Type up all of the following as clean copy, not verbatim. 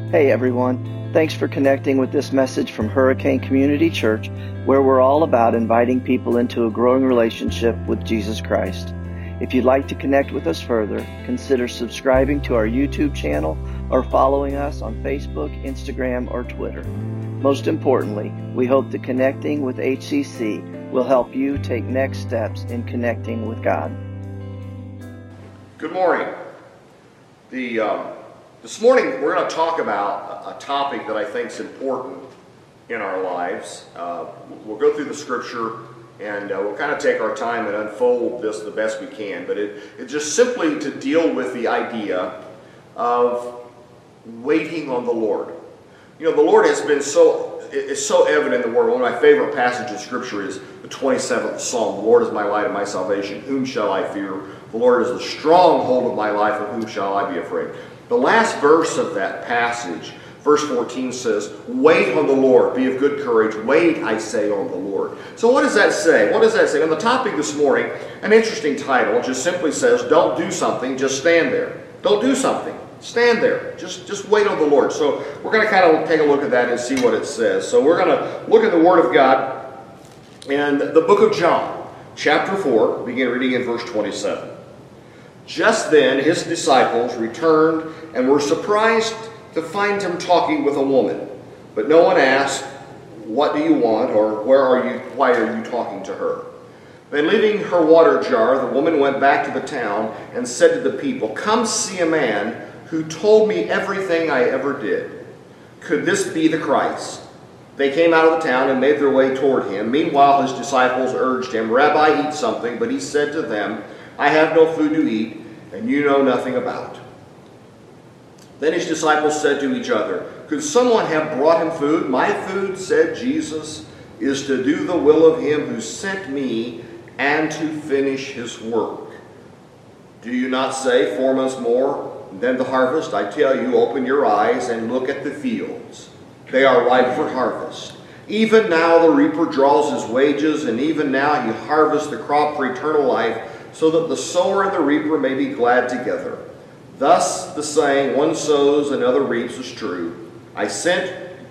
Hey everyone, thanks for connecting with this message from Hurricane Community Church, where we're all about inviting people into a growing relationship with Jesus Christ. If you'd like to connect with us further, consider subscribing to our YouTube channel or following us on Facebook, Instagram, or Twitter. Most importantly, we hope that connecting with HCC will help you take next steps in connecting with God. Good morning. This morning we're going to talk about a topic that I think is important in our lives. We'll go through the scripture and we'll kind of take our time and unfold this the best we can. But it's just simply to deal with the idea of waiting on the Lord. You know, the Lord has been it's so evident in the Word. One of my favorite passages of Scripture is the 27th Psalm. The Lord is my light and my salvation. Whom shall I fear? The Lord is the stronghold of my life. Of whom shall I be afraid? The last verse of that passage, verse 14, says, "Wait on the Lord. Be of good courage. Wait, I say, on the Lord." So what does that say? What does that say? On the topic this morning, an interesting title just simply says, don't do something, just stand there. Don't do something. Stand there. Just wait on the Lord. So we're going to kind of take a look at that and see what it says. So we're going to look at the Word of God in the book of John, chapter 4, begin reading in verse 27. Just then his disciples returned and were surprised to find him talking with a woman. But no one asked, "What do you want?" or "Why are you talking to her?" Then leaving her water jar, the woman went back to the town and said to the people, "Come see a man who told me everything I ever did. Could this be the Christ?" They came out of the town and made their way toward him. Meanwhile his disciples urged him, "Rabbi, eat something." But he said to them, "I have no food to eat, and you know nothing about." Then his disciples said to each other, "Could someone have brought him food?" "My food," said Jesus, "is to do the will of him who sent me and to finish his work. Do you not say, 4 months more, then the harvest? I tell you, open your eyes and look at the fields. They are ripe for harvest. Even now the reaper draws his wages, and even now he harvests the crop for eternal life, so that the sower and the reaper may be glad together. Thus the saying, one sows, another reaps, is true. I sent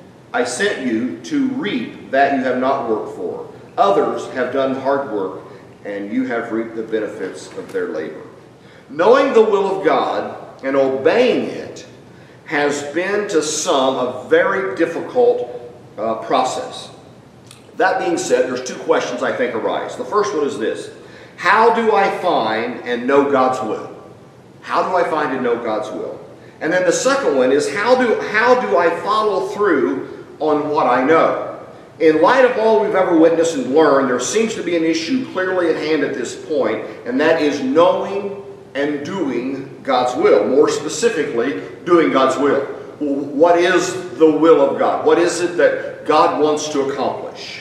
you to reap that you have not worked for. Others have done hard work, and you have reaped the benefits of their labor." Knowing the will of God and obeying it has been to some a very difficult process. That being said, there's two questions I think arise. The first one is this: how do I find and know God's will? How do I find and know God's will? And then the second one is, how do I follow through on what I know? In light of all we've ever witnessed and learned, there seems to be an issue clearly at hand at this point, and that is knowing and doing God's will. More specifically, doing God's will. What is the will of God? What is it that God wants to accomplish?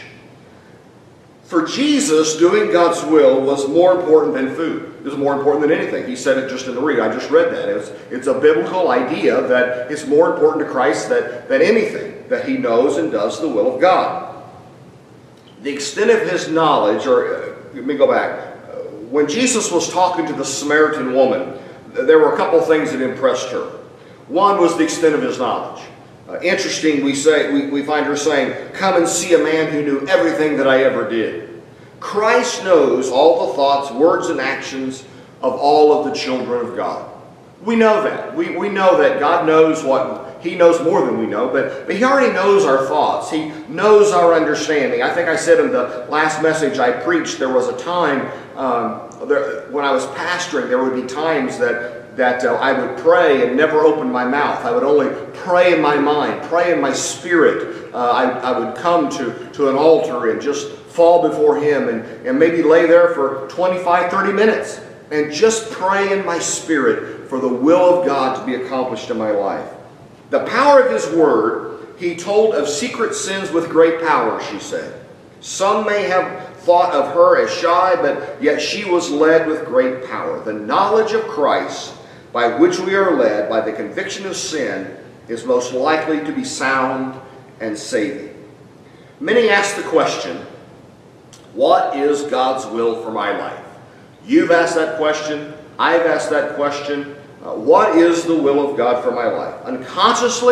For Jesus, doing God's will was more important than food. It was more important than anything. He said it just in the read. I just read that. It's a biblical idea that it's more important to Christ than anything, that he knows and does the will of God. The extent of his knowledge, let me go back. When Jesus was talking to the Samaritan woman, there were a couple of things that impressed her. One was the extent of his knowledge. Interesting, we find her saying, "Come and see a man who knew everything that I ever did." Christ knows all the thoughts, words, and actions of all of the children of God. We know that. We know that God knows he knows more than we know, but he already knows our thoughts. He knows our understanding. I think I said in the last message I preached, there was a time when I was pastoring, there would be times that I would pray and never open my mouth. I would only pray in my mind, pray in my spirit. I would come to an altar and just fall before him and maybe lay there for 25, 30 minutes and just pray in my spirit for the will of God to be accomplished in my life. The power of his word, he told of secret sins with great power, she said. Some may have thought of her as shy, but yet she was led with great power. The knowledge of Christ, by which we are led by the conviction of sin, is most likely to be sound and saving. Many ask the question, what is God's will for my life? You've asked that question. I've asked that question. What is the will of God for my life? Unconsciously,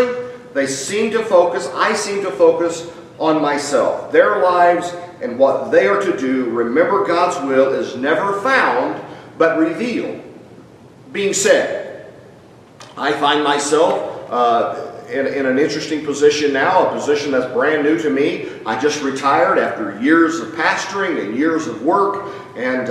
I seem to focus on myself. Their lives and what they are to do, remember God's will is never found but revealed. Being said, I find myself in an interesting position now, a position that's brand new to me. I just retired after years of pastoring and years of work, and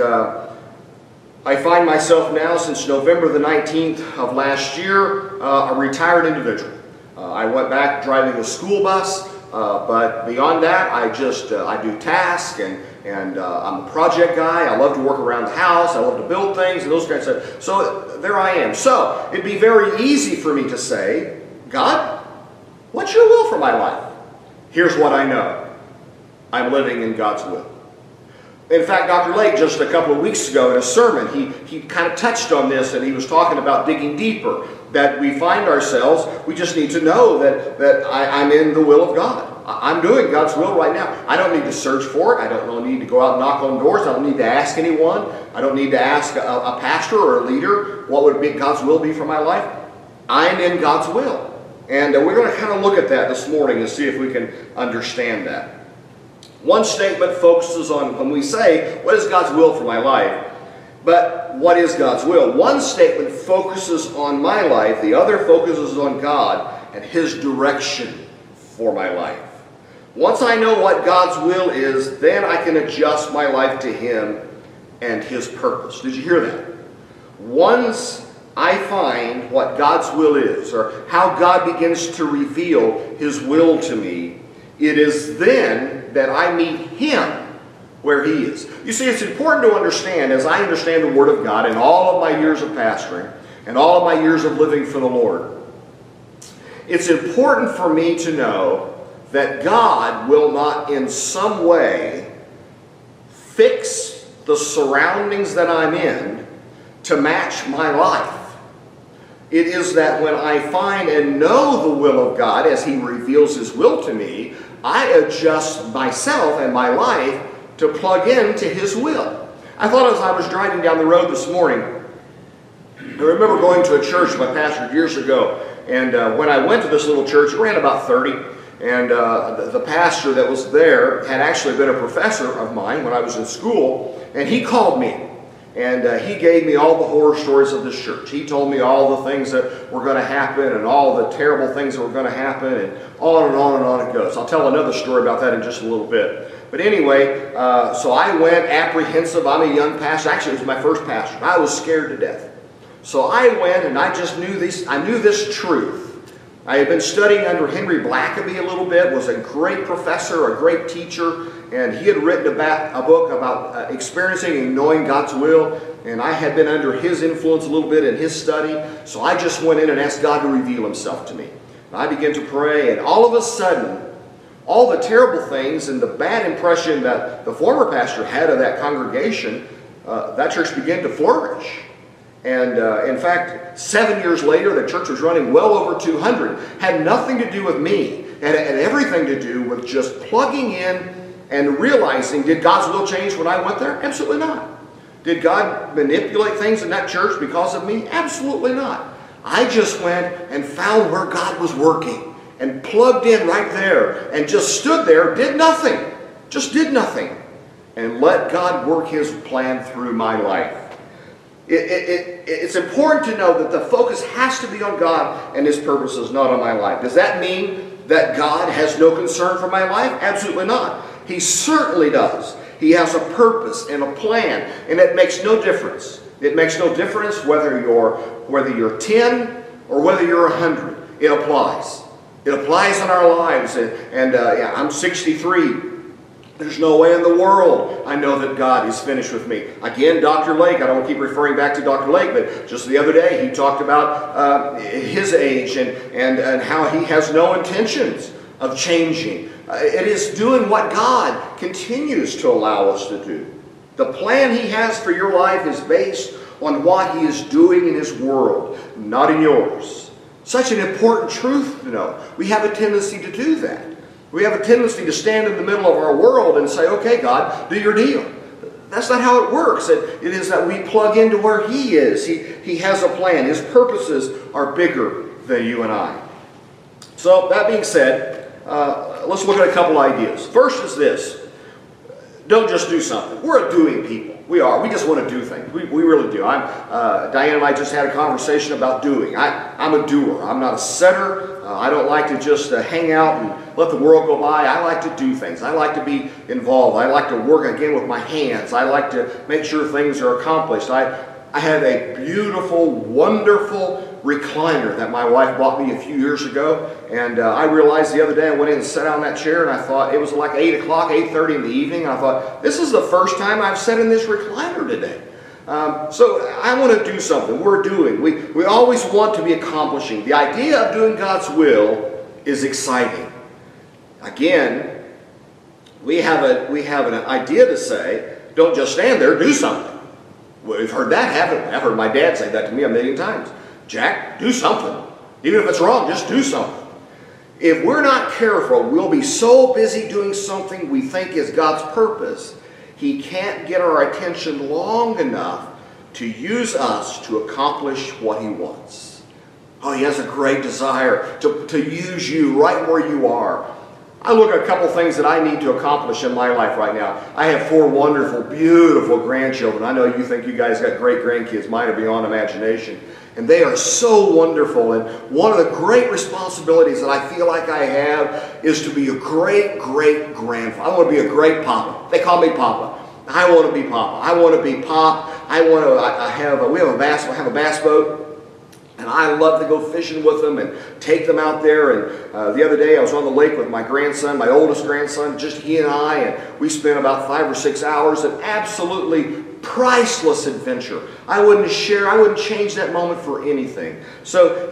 I find myself now, since November the 19th of last year, a retired individual. I went back driving a school bus, but beyond that, I do tasks, and I'm a project guy. I love to work around the house. I love to build things and those kinds of stuff. So there I am. So it'd be very easy for me to say, God, what's your will for my life? Here's what I know. I'm living in God's will. In fact, Dr. Lake, just a couple of weeks ago in a sermon, he kind of touched on this, and he was talking about digging deeper, that we find ourselves, we just need to know that I'm in the will of God. I'm doing God's will right now. I don't need to search for it. I don't really need to go out and knock on doors. I don't need to ask anyone. I don't need to ask a pastor or a leader what would be God's will be for my life. I'm in God's will. And we're going to kind of look at that this morning and see if we can understand that. One statement focuses on, when we say, what is God's will for my life? But what is God's will? One statement focuses on my life. The other focuses on God and His direction for my life. Once I know what God's will is, then I can adjust my life to Him and His purpose. Did you hear that? Once I find what God's will is, or how God begins to reveal His will to me, it is then that I meet Him where He is. You see, it's important to understand, as I understand the Word of God in all of my years of pastoring and all of my years of living for the Lord, it's important for me to know that God will not in some way fix the surroundings that I'm in to match my life. It is that when I find and know the will of God as He reveals His will to me, I adjust myself and my life to plug into His will. I thought as I was driving down the road this morning, I remember going to a church my pastored years ago, and when I went to this little church, it ran about 30, and the pastor that was there had actually been a professor of mine when I was in school, and he called me. And he gave me all the horror stories of this church. He told me all the things that were going to happen and all the terrible things that were going to happen, and on and on and on it goes. I'll tell another story about that in just a little bit. But anyway, so I went apprehensive. I'm a young pastor. Actually, it was my first pastor. I was scared to death. So I went, and I just knew this. I knew this truth. I had been studying under Henry Blackaby a little bit, was a great professor, a great teacher, and he had written a book about experiencing and knowing God's will, and I had been under his influence a little bit in his study, so I just went in and asked God to reveal Himself to me. And I began to pray, and all of a sudden, all the terrible things and the bad impression that the former pastor had of that congregation, that church began to flourish. And in fact, 7 years later, the church was running well over 200. Had nothing to do with me. Had everything to do with just plugging in and realizing, did God's will change when I went there? Absolutely not. Did God manipulate things in that church because of me? Absolutely not. I just went and found where God was working and plugged in right there and just stood there, did nothing. Just did nothing. And let God work His plan through my life. It's important to know that the focus has to be on God and His purposes, not on my life. Does that mean that God has no concern for my life? Absolutely not. He certainly does. He has a purpose and a plan, and it makes no difference. It makes no difference whether you're 10 or whether you're 100. It applies. It applies in our lives. Yeah, I'm 63. There's no way in the world I know that God is finished with me. Again, Dr. Lake, I don't want to keep referring back to Dr. Lake, but just the other day he talked about his age and how he has no intentions of changing. It is doing what God continues to allow us to do. The plan He has for your life is based on what He is doing in His world, not in yours. Such an important truth to know. We have a tendency to do that. We have a tendency to stand in the middle of our world and say, okay, God, do your deal. That's not how it works. It is that we plug into where He is. He has a plan. His purposes are bigger than you and I. So that being said, let's look at a couple ideas. First is this. Don't just do something. We're a doing people. We are. We just want to do things. We really do. Diane and I just had a conversation about doing. I'm a doer. I'm not a setter. I don't like to just hang out and let the world go by. I like to do things. I like to be involved. I like to work again with my hands. I like to make sure things are accomplished. I have a beautiful, wonderful recliner that my wife bought me a few years ago, and I realized the other day I went in and sat on that chair, and I thought, it was like 8 o'clock, 8:30 in the evening, and I thought, this is the first time I've sat in this recliner today. So I want to do something. We're doing. We always want to be accomplishing. The idea of doing God's will is exciting. Again, we have an idea to say, don't just stand there, do something. We've heard that, haven't we? I've heard my dad say that to me a million times. Jack, do something. Even if it's wrong, just do something. If we're not careful, we'll be so busy doing something we think is God's purpose, He can't get our attention long enough to use us to accomplish what He wants. Oh, He has a great desire to use you right where you are. I look at a couple things that I need to accomplish in my life right now. I have 4 wonderful, beautiful grandchildren. I know you think you guys got great grandkids. Mine are beyond imagination. And they are so wonderful. And one of the great responsibilities that I feel like I have is to be a great, great grandfather. I want to be a great papa. They call me Papa. I want to be Papa. I want to be Pop. We have a bass boat. And I love to go fishing with them and take them out there. And the other day I was on the lake with my grandson, my oldest grandson, just he and I. And we spent about 5 or 6 hours. An absolutely priceless adventure. I wouldn't change that moment for anything. So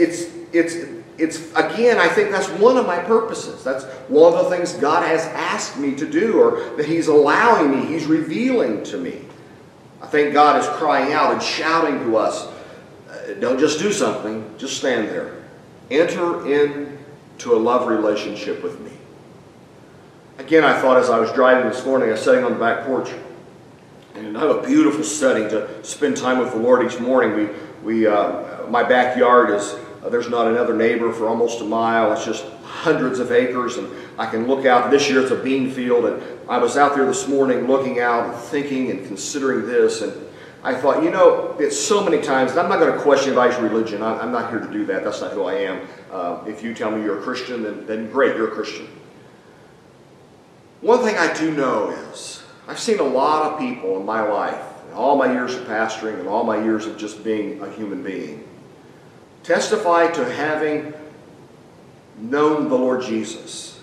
it's again, I think that's one of my purposes. That's one of the things God has asked me to do, or that He's allowing me, He's revealing to me. I think God is crying out and shouting to us, don't just do something, just stand there. Enter into a love relationship with me. Again, I thought as I was driving this morning, I was sitting on the back porch, and I have a beautiful setting to spend time with the Lord each morning. My backyard is, there's not another neighbor for almost a mile. It's just hundreds of acres, and I can look out. This year it's a bean field, and I was out there this morning looking out and thinking and considering this, and I thought, it's so many times, and I'm not going to question anybody's religion. I'm not here to do that. That's not who I am. If you tell me you're a Christian, then great, you're a Christian. One thing I do know is, I've seen a lot of people in my life, in all my years of pastoring and all my years of just being a human being, testify to having known the Lord Jesus,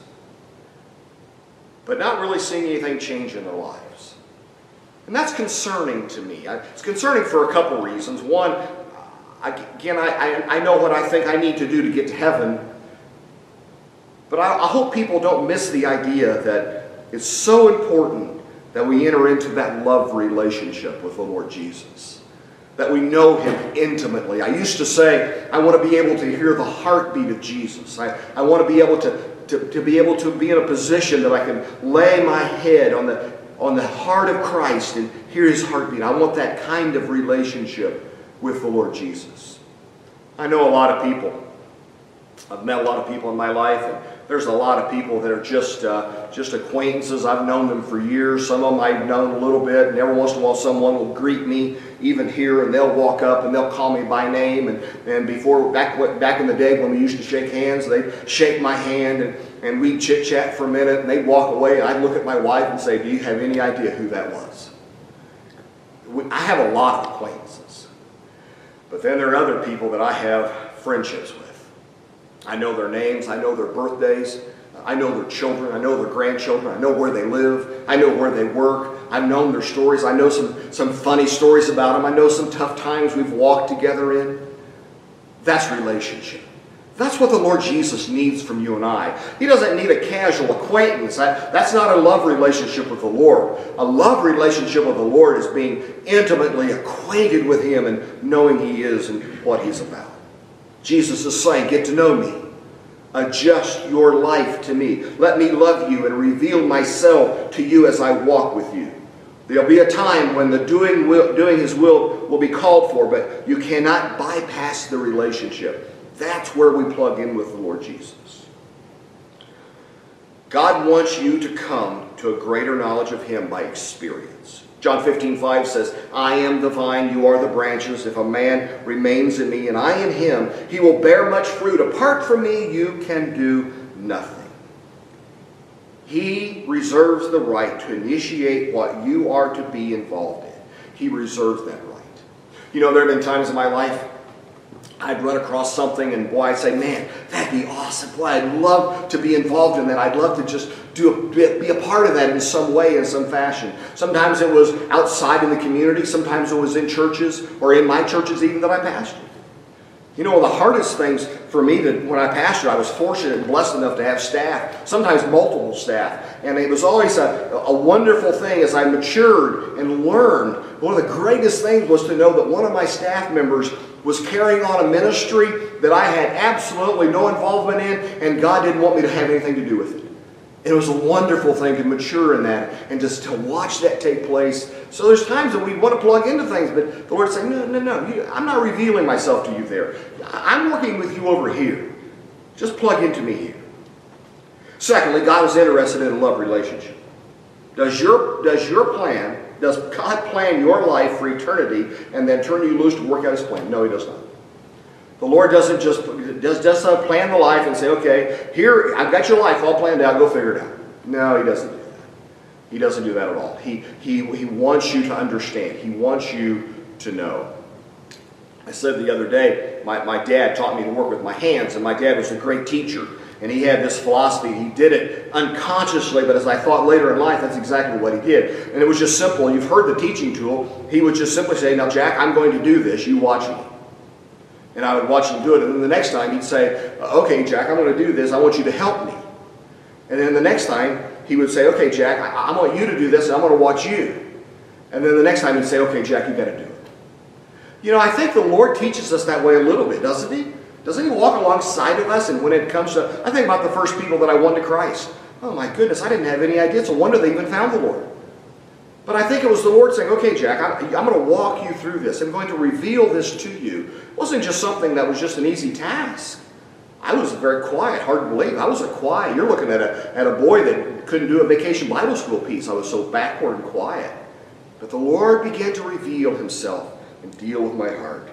but not really seeing anything change in their lives. And that's concerning to me. It's concerning for a couple reasons. One, I know what I think I need to do to get to heaven, but I hope people don't miss the idea that it's so important that we enter into that love relationship with the Lord Jesus, that we know Him intimately. I used to say, I want to be able to hear the heartbeat of Jesus. I want to be able to be in a position that I can lay my head on the heart of Christ and hear His heartbeat. I want that kind of relationship with the Lord Jesus. I know a lot of people. I've met a lot of people in my life, and there's a lot of people that are just acquaintances. I've known them for years. Some of them I've known a little bit, and every once in a while someone will greet me, even here, and they'll walk up and they'll call me by name. And before, back in the day when we used to shake hands, they'd shake my hand, and we'd chit-chat for a minute, and they'd walk away, and I'd look at my wife and say, do you have any idea who that was? I have a lot of acquaintances. But then there are other people that I have friendships with. I know their names, I know their birthdays, I know their children, I know their grandchildren, I know where they live, I know where they work, I've known their stories, I know some funny stories about them, I know some tough times we've walked together in. That's relationship. That's what the Lord Jesus needs from you and I. He doesn't need a casual acquaintance. That's not a love relationship with the Lord. A love relationship with the Lord is being intimately acquainted with Him and knowing He is and what He's about. Jesus is saying, get to know me. Adjust your life to me. Let me love you and reveal myself to you as I walk with you. There'll be a time when the doing His will be called for, but you cannot bypass the relationship. That's where we plug in with the Lord Jesus. God wants you to come to a greater knowledge of Him by experience. John 15:5 says, I am the vine, you are the branches. If a man remains in me and I in him, he will bear much fruit. Apart from me, you can do nothing. He reserves the right to initiate what you are to be involved in. He reserves that right. You know, there have been times in my life I'd run across something and boy, I'd say, man, that'd be awesome. Boy, I'd love to be involved in that. I'd love to just be a part of that in some way, in some fashion. Sometimes it was outside in the community. Sometimes it was in churches or in my churches even that I pastored. You know, the hardest things for me when I pastored, I was fortunate and blessed enough to have staff, sometimes multiple staff. And it was always a wonderful thing as I matured and learned. One of the greatest things was to know that one of my staff members was carrying on a ministry that I had absolutely no involvement in, and God didn't want me to have anything to do with it. And it was a wonderful thing to mature in that and just to watch that take place. So there's times that we want to plug into things, but the Lord said, no, I'm not revealing myself to you there. I'm working with you over here. Just plug into me here. Secondly, God is interested in a love relationship. Does God plan your life for eternity and then turn you loose to work out His plan? No, He does not. The Lord doesn't just plan the life and say, okay, here, I've got your life all planned out, go figure it out. No, He doesn't do that. He doesn't do that at all. He wants you to understand. He wants you to know. I said the other day, my dad taught me to work with my hands, and my dad was a great teacher. And he had this philosophy. He did it unconsciously, but as I thought later in life, that's exactly what he did. And it was just simple. You've heard the teaching tool. He would just simply say, now, Jack, I'm going to do this. You watch me. And I would watch him do it. And then the next time he'd say, okay, Jack, I'm going to do this. I want you to help me. And then the next time he would say, okay, Jack, I want you to do this, and I'm going to watch you. And then the next time he'd say, okay, Jack, you've got to do it. You know, I think the Lord teaches us that way a little bit, doesn't He? Doesn't He walk alongside of us? And when it comes to, I think about the first people that I won to Christ. Oh my goodness, I didn't have any idea. It's a wonder they even found the Lord. But I think it was the Lord saying, okay, Jack, I'm going to walk you through this. I'm going to reveal this to you. It wasn't just something that was just an easy task. I was very quiet, hard to believe. I was a quiet. You're looking at a boy that couldn't do a vacation Bible school piece. I was so backward and quiet. But the Lord began to reveal Himself and deal with my heart.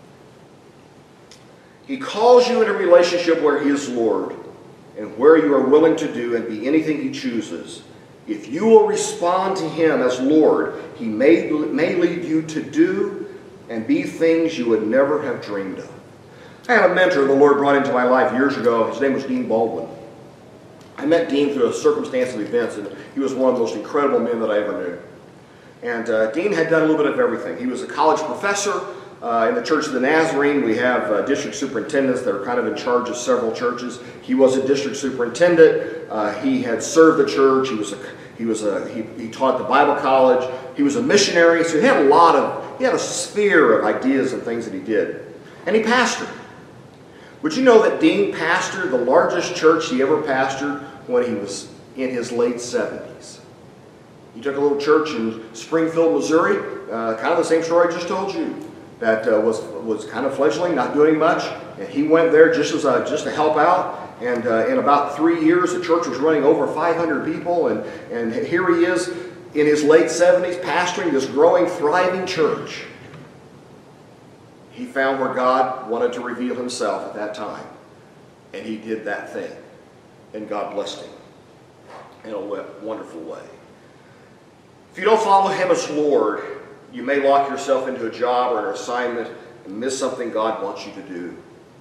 He calls you in a relationship where He is Lord and where you are willing to do and be anything He chooses. If you will respond to Him as Lord, He may lead you to do and be things you would never have dreamed of. I had a mentor the Lord brought into my life years ago. His name was Dean Baldwin. I met Dean through a circumstance of events, and he was one of the most incredible men that I ever knew. And Dean had done a little bit of everything. He was a college professor in the Church of the Nazarene. We have district superintendents that are kind of in charge of several churches. He was a district superintendent. He had served the church. He taught the Bible college. He was a missionary. So he had a sphere of ideas and things that he did. And he pastored. Would you know that Dean pastored the largest church he ever pastored when he was in his late 70s? He took a little church in Springfield, Missouri, kind of the same story I just told you, that was kind of fledgling, not doing much. And he went there just to help out. And in about 3 years, the church was running over 500 people. And here he is in his late 70s pastoring this growing, thriving church. He found where God wanted to reveal Himself at that time. And he did that thing. And God blessed him in a wonderful way. If you don't follow Him as Lord, you may lock yourself into a job or an assignment and miss something God wants you to do.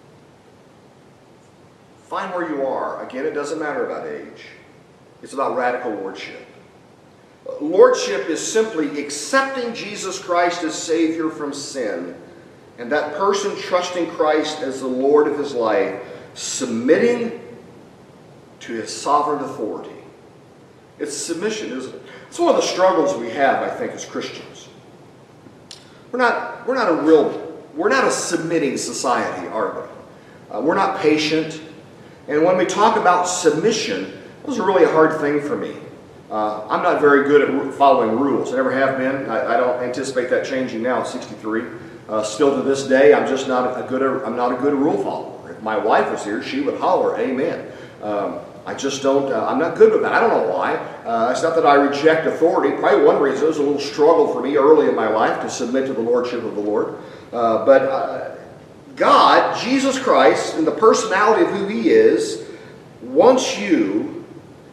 Find where you are. Again, it doesn't matter about age. It's about radical lordship. Lordship is simply accepting Jesus Christ as Savior from sin, and that person trusting Christ as the Lord of his life, submitting to His sovereign authority. It's submission, isn't it? It's one of the struggles we have, I think, as Christians. We're not a submitting society, are we? We're not patient. And when we talk about submission, it was really a hard thing for me. I'm not very good at following rules. I never have been. I don't anticipate that changing now at 63. Still to this day, I'm not a good rule follower. my wife was here, she would holler, amen. I just don't, I'm not good with that. I don't know why. It's not that I reject authority. Probably one reason, it was a little struggle for me early in my life to submit to the lordship of the Lord. But God, Jesus Christ, in the personality of who He is, wants you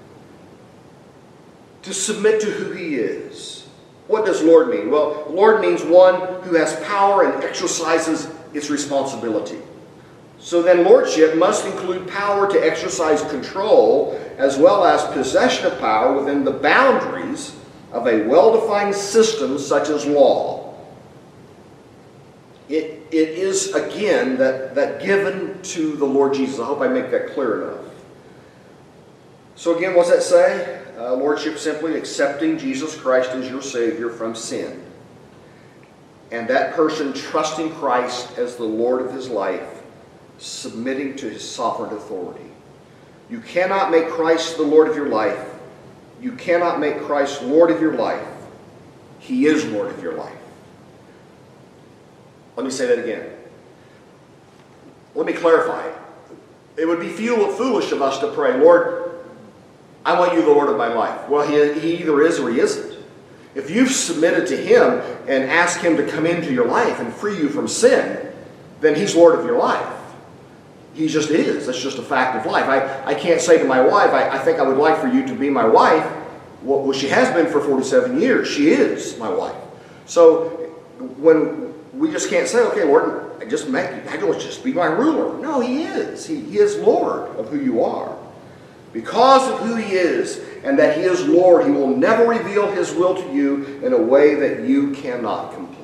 to submit to who He is. What does Lord mean? Well, Lord means one who has power and exercises its responsibility. So then lordship must include power to exercise control as well as possession of power within the boundaries of a well-defined system such as law. It is, again, that given to the Lord Jesus. I hope I make that clear enough. So again, what's that say? Lordship simply accepting Jesus Christ as your Savior from sin. And that person trusting Christ as the Lord of his life, submitting to His sovereign authority. You cannot make Christ the Lord of your life. You cannot make Christ Lord of your life. He is Lord of your life. Let me say that again. Let me clarify. It would be foolish of us to pray, Lord, I want you the Lord of my life. Well, He either is or He isn't. If you've submitted to Him and asked Him to come into your life and free you from sin, then He's Lord of your life. He just is. That's just a fact of life. I can't say to my wife, I think I would like for you to be my wife. Well, she has been for 47 years. She is my wife. So when we just can't say, okay, Lord, I don't just be my ruler. No, He is. He is Lord of who you are. Because of who He is and that He is Lord, He will never reveal His will to you in a way that you cannot complete.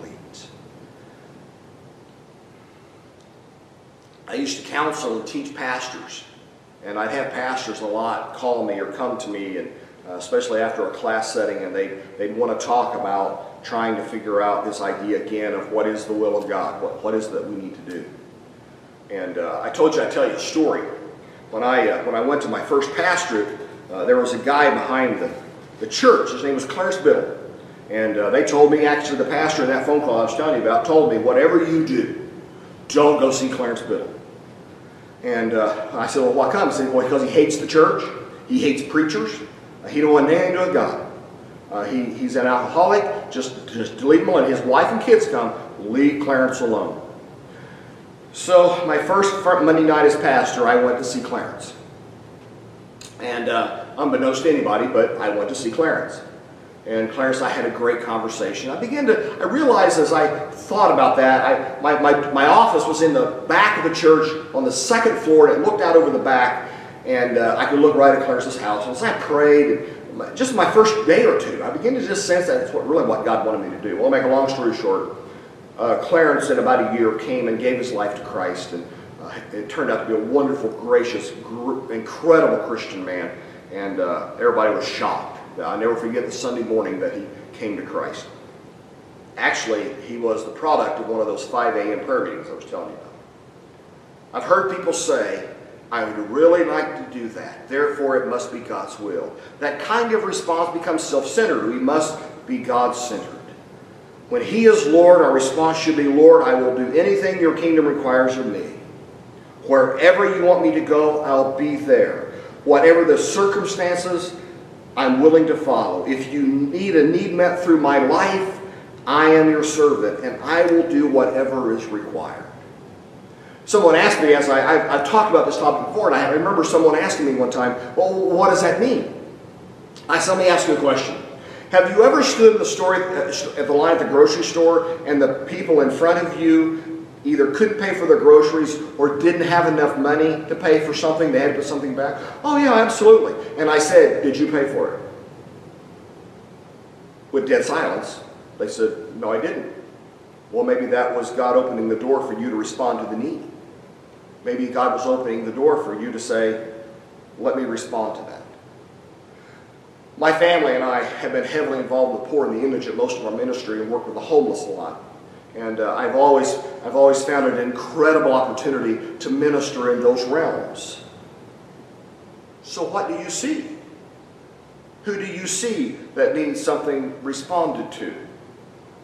I used to counsel and teach pastors, and I'd have pastors a lot call me or come to me, and especially after a class setting, and they'd want to talk about trying to figure out this idea again of what is the will of God, what is it that we need to do. And I told you I'd tell you a story. When I went to my first pastorate, there was a guy behind the church. His name was Clarence Biddle. And they told me, actually the pastor in that phone call I was telling you about told me, whatever you do, don't go see Clarence Biddle. And I said, well, why come? He said, well, because he hates the church. He hates preachers. He don't want anything to do with God. He's an alcoholic. Just leave him alone. His wife and kids come. Leave Clarence alone. So my first Monday night as pastor, I went to see Clarence. And unbeknownst to anybody, but I went to see Clarence. And Clarence and I had a great conversation. I realized as I thought about that, my office was in the back of the church on the second floor, and it looked out over the back, and I could look right at Clarence's house. And as I prayed, and just my first day or two, I began to just sense that it's really what God wanted me to do. Well, to make a long story short, Clarence in about a year came and gave his life to Christ, and it turned out to be a wonderful, gracious, incredible Christian man, and everybody was shocked. I'll never forget the Sunday morning that he came to Christ. Actually, he was the product of one of those 5 a.m. prayer meetings I was telling you about. I've heard people say, I would really like to do that, therefore it must be God's will. That kind of response becomes self-centered. We must be God-centered. When He is Lord, our response should be, Lord, I will do anything your kingdom requires of me. Wherever you want me to go, I'll be there. Whatever the circumstances, I'm willing to follow. If you need a need met through my life, I am your servant, and I will do whatever is required. Someone asked me, as I've talked about this topic before, and I remember someone asking me one time, well, what does that mean? I said, let me ask you a question. Have you ever stood in at the line at the grocery store, and the people in front of you either couldn't pay for their groceries or didn't have enough money to pay for something, they had to put something back? Oh yeah, absolutely. And I said, did you pay for it? With dead silence, they said, no, I didn't. Well, maybe that was God opening the door for you to respond to the need. Maybe God was opening the door for you to say, let me respond to that. My family and I have been heavily involved with the poor and the indigent most of our ministry, and worked with the homeless a lot. And I've always found it an incredible opportunity to minister in those realms. So what do you see? Who do you see that needs something responded to?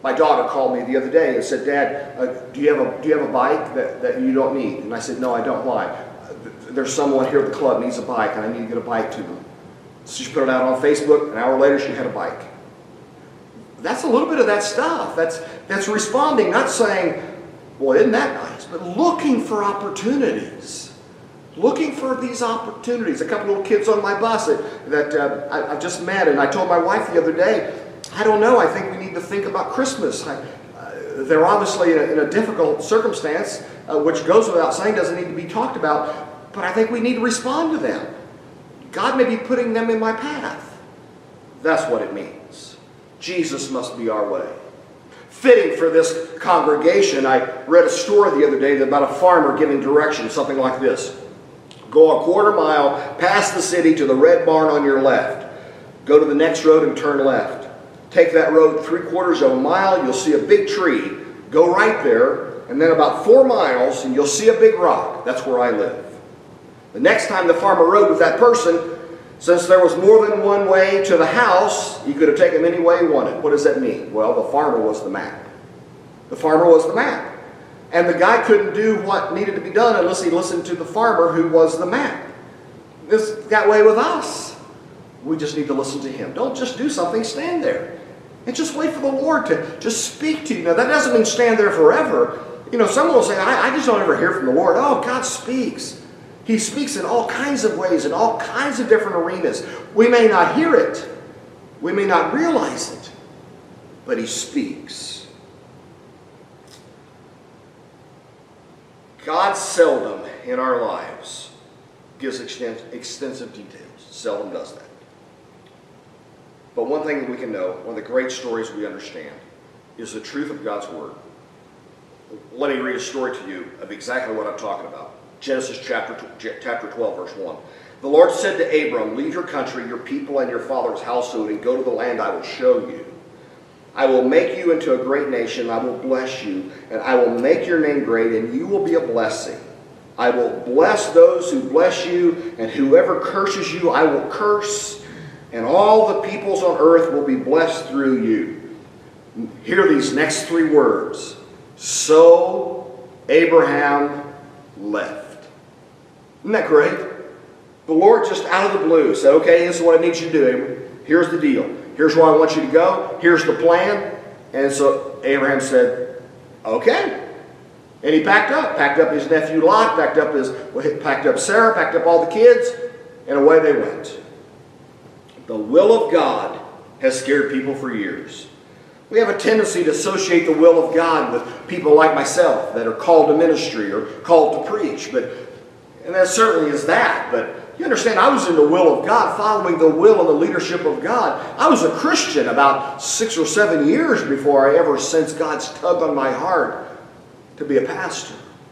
My daughter called me the other day and said, Dad, do you have a bike that you don't need? And I said, no, I don't. Why? There's someone here at the club needs a bike, and I need to get a bike to them. So she put it out on Facebook. An hour later, she had a bike. That's a little bit of that stuff. That's responding, not saying, well, isn't that nice? But looking for opportunities. Looking for these opportunities. A couple little kids on my bus that I just met, and I told my wife the other day, I don't know, I think we need to think about Christmas. They're obviously in a difficult circumstance, which goes without saying, doesn't need to be talked about, but I think we need to respond to them. God may be putting them in my path. That's what it means. Jesus must be our way. Fitting for this congregation, I read a story the other day about a farmer giving directions, something like this. Go a quarter mile past the city to the red barn on your left. Go to the next road and turn left. Take that road 3/4 of a mile, you'll see a big tree. Go right there, and then about 4 miles, and you'll see a big rock. That's where I live. The next time the farmer rode with that person, since there was more than one way to the house, he could have taken them any way he wanted. What does that mean? Well, the farmer was the map. The farmer was the map. And the guy couldn't do what needed to be done unless he listened to the farmer who was the map. It's that way with us. We just need to listen to him. Don't just do something, stand there. And just wait for the Lord to just speak to you. Now, that doesn't mean stand there forever. You know, someone will say, I just don't ever hear from the Lord. Oh, God speaks. He speaks in all kinds of ways, in all kinds of different arenas. We may not hear it. We may not realize it. But He speaks. God seldom in our lives gives extensive details. Seldom does that. But one thing that we can know, one of the great stories we understand, is the truth of God's Word. Let me read a story to you of exactly what I'm talking about. Genesis chapter 12, verse 1. The Lord said to Abram, leave your country, your people, and your father's household, and go to the land I will show you. I will make you into a great nation, I will bless you, and I will make your name great, and you will be a blessing. I will bless those who bless you, and whoever curses you I will curse, and all the peoples on earth will be blessed through you. Hear these next 3 words. So Abraham left. Isn't that great? The Lord just out of the blue said, okay, this is what I need you to do, Abraham. Here's the deal. Here's where I want you to go. Here's the plan. And so Abraham said, okay. And he packed up his nephew Lot, packed up Sarah, packed up all the kids, and away they went. The will of God has scared people for years. We have a tendency to associate the will of God with people like myself that are called to ministry or called to preach. And that certainly is that. But you understand, I was in the will of God, following the will and the leadership of God. I was a Christian about 6 or 7 years before I ever sensed God's tug on my heart to be a pastor.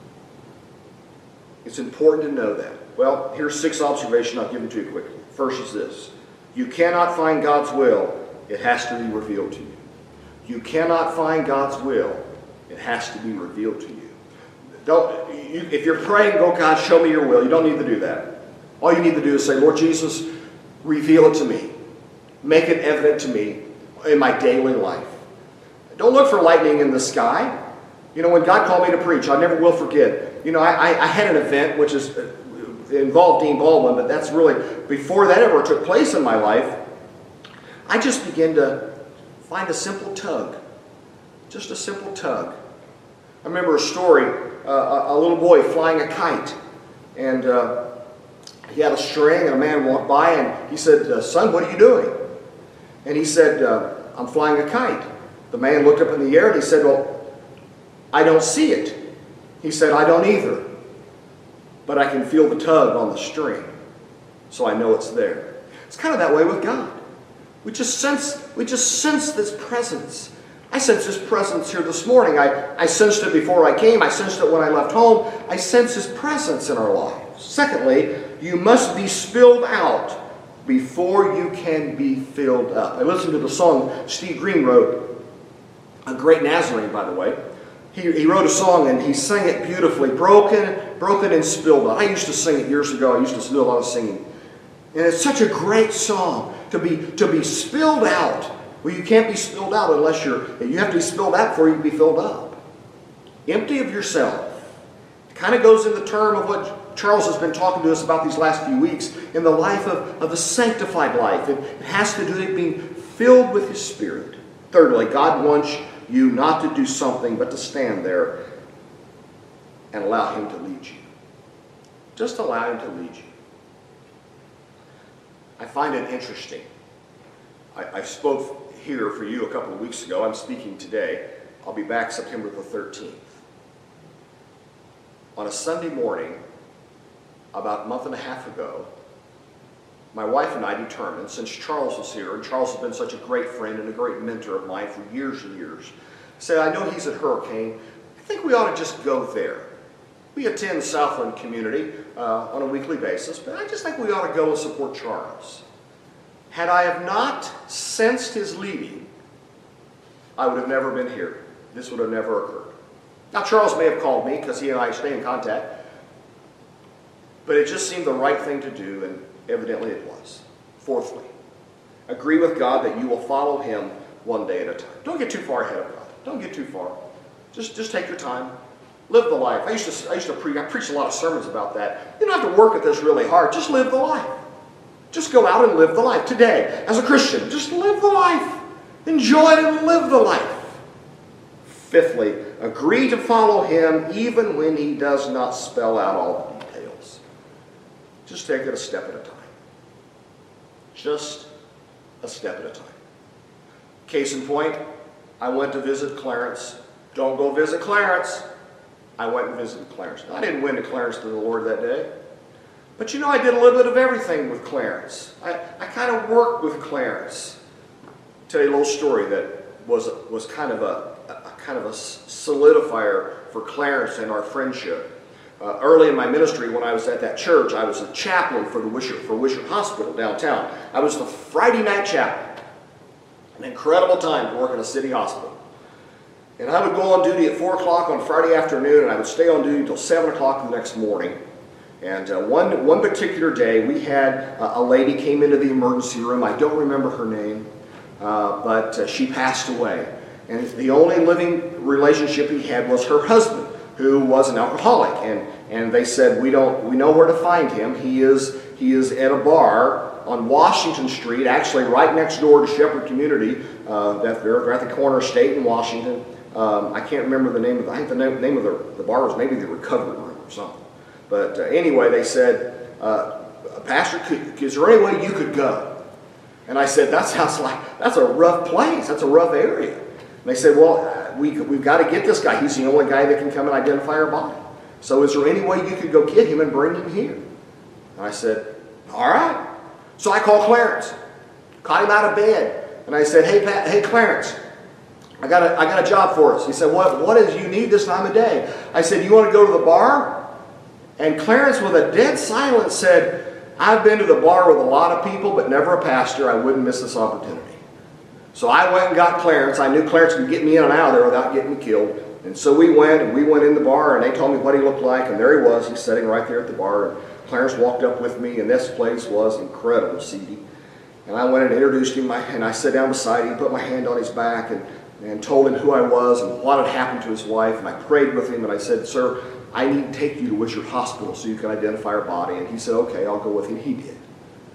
It's important to know that. Well, here's 6 observations. I'll give them to you quickly. First is this. You cannot find God's will. It has to be revealed to you. You cannot find God's will. It has to be revealed to you. If you're praying, go, God, show me your will. You don't need to do that. All you need to do is say, Lord Jesus, reveal it to me. Make it evident to me in my daily life. Don't look for lightning in the sky. You know, when God called me to preach, I never will forget. You know, I had an event which involved Dean Baldwin, but that's really, before that ever took place in my life, I just began to find a simple tug. Just a simple tug. I remember a story, a little boy flying a kite, and he had a string, and a man walked by, and he said, son, what are you doing? And he said, I'm flying a kite. The man looked up in the air, and he said, well, I don't see it. He said, I don't either. But I can feel the tug on the string, so I know it's there. It's kind of that way with God. We just sense this presence. I sensed His presence here this morning. I sensed it before I came. I sensed it when I left home. I sense His presence in our lives. Secondly, you must be spilled out before you can be filled up. I listened to the song Steve Green wrote, a great Nazarene, by the way. He wrote a song and he sang it beautifully, broken and spilled out. I used to sing it years ago. I used to do a lot of singing. And it's such a great song to be spilled out Well, you can't be spilled out unless you have to be spilled out before you can be filled up. Empty of yourself. It kind of goes in the term of what Charles has been talking to us about these last few weeks in the life of the sanctified life. It has to do with being filled with His Spirit. Thirdly, God wants you not to do something but to stand there and allow Him to lead you. Just allow Him to lead you. I find it interesting. I spoke here for you a couple of weeks ago. I'm speaking today. I'll be back September the 13th. On a Sunday morning, about a month and a half ago, my wife and I determined, since Charles was here, and Charles has been such a great friend and a great mentor of mine for years and years, said, I know he's at Hurricane. I think we ought to just go there. We attend Southland Community on a weekly basis, but I just think we ought to go and support Charles. Had I have not sensed his leading, I would have never been here. This would have never occurred. Now, Charles may have called me because he and I stay in contact, but it just seemed the right thing to do, and evidently it was. Fourthly, agree with God that you will follow Him one day at a time. Don't get too far ahead of God. Don't get too far. Just take your time. Live the life. I preach a lot of sermons about that. You don't have to work at this really hard. Just live the life. Just go out and live the life. Today, as a Christian, just live the life. Enjoy it and live the life. Fifthly, agree to follow Him even when He does not spell out all the details. Just take it a step at a time. Just a step at a time. Case in point, I went to visit Clarence. Don't go visit Clarence. I went and visited Clarence. Now, I didn't win to Clarence to the Lord that day. But you know, I did a little bit of everything with Clarence. I kind of worked with Clarence. I'll tell you a little story that was kind of a solidifier for Clarence and our friendship. Early in my ministry, when I was at that church, I was a chaplain for Wishart Hospital downtown. I was the Friday night chaplain. An incredible time to work in a city hospital. And I would go on duty at 4 o'clock on Friday afternoon, and I would stay on duty until 7 o'clock the next morning. And one particular day, we had a lady came into the emergency room. I don't remember her name, but she passed away. And the only living relationship he had was her husband, who was an alcoholic. And they said, we know where to find him. He is at a bar on Washington Street, actually right next door to Shepherd Community. They're at the corner of State and Washington. I can't remember the name of I think the name of the bar was maybe the Recovery Room or something. But anyway, they said, Pastor, is there any way you could go? And I said, that sounds like, that's a rough place. That's a rough area. And they said, well, we've got to get this guy. He's the only guy that can come and identify our body. So is there any way you could go get him and bring him here? And I said, all right. So I called Clarence, caught him out of bed. And I said, hey Clarence, I got a job for us. He said, what is you need this time of day? I said, you want to go to the bar? And Clarence, with a dead silence, said, I've been to the bar with a lot of people, but never a pastor. I wouldn't miss this opportunity. So I went and got Clarence. I knew Clarence could get me in and out of there without getting me killed. And so we went in the bar, and they told me what he looked like, and there he was. He's sitting right there at the bar. And Clarence walked up with me, and this place was incredible, seedy. And I went and introduced him, and I sat down beside him, put my hand on his back, and told him who I was and what had happened to his wife. And I prayed with him, and I said, sir, I need to take you to Wishart Hospital so you can identify her body. And he said, okay, I'll go with you. He did.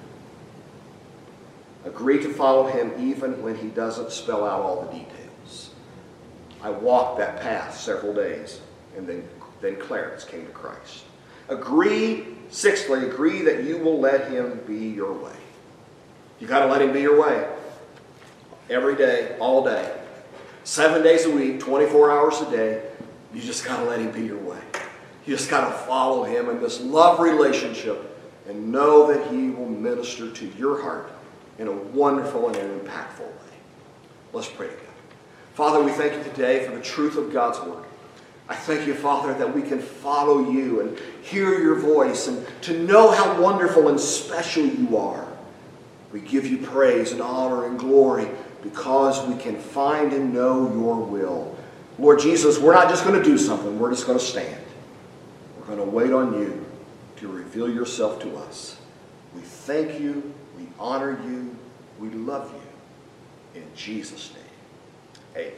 Agree to follow him even when he doesn't spell out all the details. I walked that path several days, and then Clarence came to Christ. Sixthly, agree that you will let him be your way. You got to let him be your way. Every day, all day. 7 days a week, 24 hours a day. You just got to let him be your way. You just got to follow him in this love relationship and know that he will minister to your heart in a wonderful and an impactful way. Let's pray together. Father, we thank you today for the truth of God's word. I thank you, Father, that we can follow you and hear your voice and to know how wonderful and special you are. We give you praise and honor and glory because we can find and know your will. Lord Jesus, we're not just going to do something. We're just going to stand. We're going to wait on you to reveal yourself to us. We thank you. We honor you. We love you. In Jesus' name,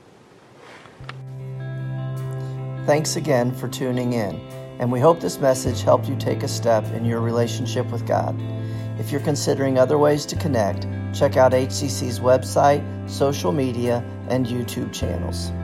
amen. Thanks again for tuning in, and we hope this message helped you take a step in your relationship with God. If you're considering other ways to connect, check out HCC's website, social media, and YouTube channels.